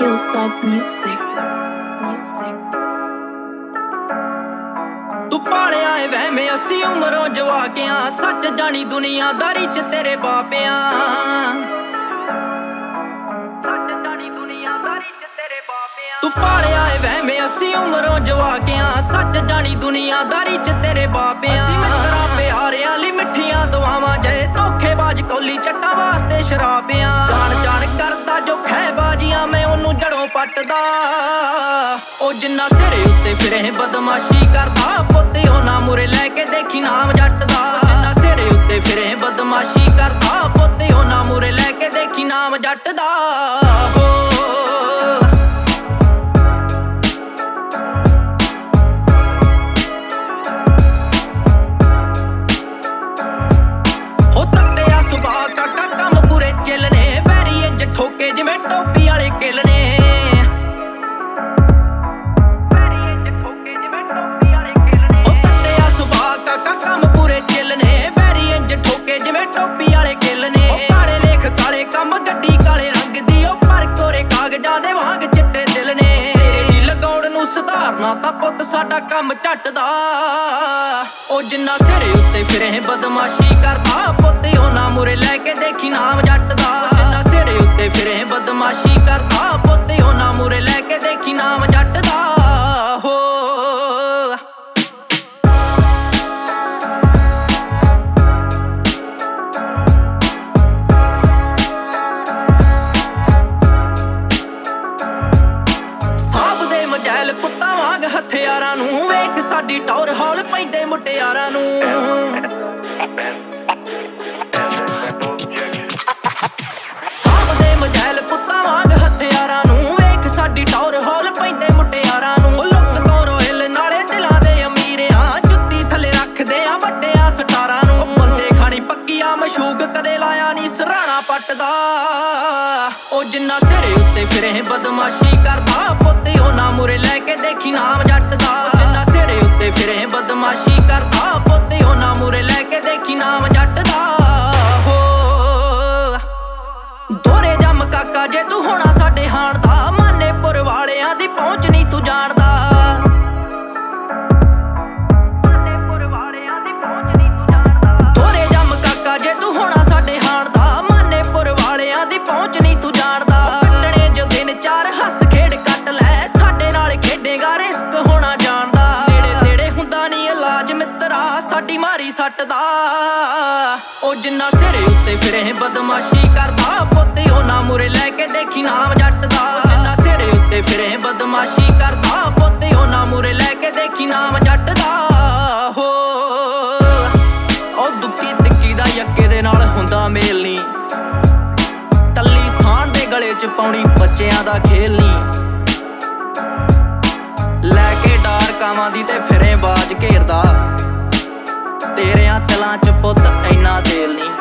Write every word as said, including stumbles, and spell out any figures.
Hillsop Music. Music. तू पालिया ए वहम असी उमरों जवाकियां सच जानी दुनियादारी च तेरे बापियां तू पालिया ए वहम असी उमरों जवाकियां सच जानी दुनियादारी च तेरे बापियां मित्तरां प्यारियां ली मिठियां दुआवां जय धोखेबाज कौली चट्टां वास्ते शराबियां जान जान करदा जो खैबाजियां मैं ओनू जड़ों पटदा ओ जिन्ना सिरे उत्ते फिरे बदमाशी करदा पोते ओना मुरे लैके देखी नाम जट दा जिन्ना सिरे उत्ते फिरे बदमाशी करदा पोते ओना मुरे लैके देखी नाम जट दा हो ठोके जिवें टोपी वाले किलने ओ तत्तेया सुभा काका कम पूरे चिलने वैरी इंज ठोके जिवें टोपी वाले किलने काले लेख काले कम गड्डी काले रंग दी ओ पर कोरे कागजां दे वांग चिट्टे दिल ने तेरी लगौड़ नूं सुधारना तां पुੱਤ साडा कम झट दा ओ जिन्ना सिरे उत्ते फिरे बदमाशी करदा पोते ओना मुरे लैके देखी नाम जट दा उत्ते फिरे बदमाशी करदा पोते ओना मुरे लैके देखी नाम जट दा हो साहब दे मजैल पुत्तां वांग हथियारां नूं वेख साडी टौर हौल पैंदे मुटियारां नूं ਮਜੈਲ ਪੁੱਤਾਂ ਵਾਂਗ ਹਥਿਆਰਾਂ ਨੂੰ ਵੇਖ ਸਾਡੀ ਟੌਰ ਹੌਲ ਪੈਂਦੇ ਮੁਟਿਆਰਾਂ ਨੂੰ ਲੁੱਕ ਤੋਂ ਰੋਇਲ ਨਾਲੇ ਦਿਲਾਂ ਦੇ ਅਮੀਰਿਆਂ ਜੁੱਤੀ ਥੱਲੇ ਰੱਖਦੇ ਆ ਵੱਡਿਆਂ ਸਟਾਰਾਂ ਨੂੰ ਬੰਦੇ ਖਾਣੀ ਪੱਕੀਆਂ ਮਸ਼ੂਕ ਕਦੇ ਲਾਇਆ ਨਹੀਂ ਸਰਾਣਾ ਪੱਟਦਾ ਉਹ ਜਿੰਨਾ ਸਿਰੇ ਉੱਤੇ ਫਿਰੇ ਬਦਮਾਸ਼ੀ ਕਰਦਾ ਪੋਤੇ ਉਹਨਾਂ ਮੁਰੇ ਲੈ ਕੇ ਦੇਖੀ ਨਾਮ ਜੱਟ ਦਾ ਜਿੰਨਾ ਸਿਰੇ ਉੱਤੇ ਫਿਰੇ ਬਦਮਾਸ਼ੀ ਕਰਦਾ ਪੋਤੇ ਉਹਨਾਂ ਮੁਰੇ ਲੈ ਕੇ ਦੇਖੀ ਨਾਮ ਜੱਟ ਦਾ ਦੋਰੇ ਜੰਮ ਕਾਕਾ ਜੇ ਤੂੰ ਹੋਣਾ ਸਾਡੇ ਹਾਣ ਦਾ ਮਾਨੇਪੁਰ ਵਾਲਿਆਂ ਦੀ ਪਹੁੰਚ ਨਹੀਂ ਤੂੰ ਜਾਣਦਾ ਮਾਨੇਪੁਰ ਵਾਲਿਆਂ ਦੀ ਪਹੁੰਚ ਨਹੀਂ ਤੂੰ ਜਾਣਦਾ ਦੋਰੇ ਜੰਮ ਕਾਕਾ ਜੇ ਤੂੰ ਹੋਣਾ ਸਾਡੇ ਹਾਣ ਦਾ ਮਾਨੇਪੁਰ ਵਾਲਿਆਂ ਦੀ ਪਹੁੰਚ ਨਹੀਂ ਤੂੰ ਜਾਣਦਾ ਕੱਟਣੇ ਜੋ ਦਿਨ ਚਾਰ ਹੱਸ ਖੇਡ ਕੱਟ ਲੈ ਸਾਡੇ ਨਾਲ ਖੇਡੇਗਾ ਰਿਸਕ ਹੋਣਾ ਜਾਣਦਾ ਨੇੜੇ ਨੇੜੇ ਹੁੰਦਾ ਨਹੀਂ ਇਲਾਜ ਮਿੱਤਰਾ ਸਾਡੀ ਮਾਰੀ ਸੱਟ ਦਾ ਉਹ ਜਿੰਨਾ ਸਿਰੇ ਉੱਤੇ ਫਿਰੇ ਬਦਮਾਸ਼ੀ ਕਰਦਾ ਪੋਤੇ ਉਹਨਾਂ ਮੁਰੇ ਲੈ ਕੇ ਦੇਖੀ ਨਾਮ ਜੱਟ ਦਾ ਜਿੰਨਾ ਸਿਰੇ ਉੱਤੇ ਫਿਰੇ ਬਦਮਾਸ਼ੀ ਕਰਦਾ ਪੋਤੇ ਉਹਨਾਂ ਮੁਰੇ ਲੈ ਕੇ ਦੇਖੀ ਨਾਮ ਜੱਟ ਦਾ ਹੋ ਉਹ ਦੁੱਕੀ ਤਿੱਕੀ ਦਾ ਯੱਕੇ ਦੇ ਨਾਲ ਹੁੰਦਾ ਮੇਲ ਨੀ ਤੱਲੀ ਸਾਣ ਦੇ ਗਲੇ ਚ ਪਾਉਣੀ ਬੱਚਿਆਂ ਦਾ ਖੇਲ ਨੀ ਲੈ ਕੇ ਡਾਰ ਕਾਵਾਂ ਦੀ ਤੇ ਫਿਰੇ ਬਾਜ ਘੇਰਦਾ ਤੇਰਿਆਂ ਤਲਾਂ ਚ ਪੁੱਤ ਇੰਨਾ ਤੇਲ ਨੀ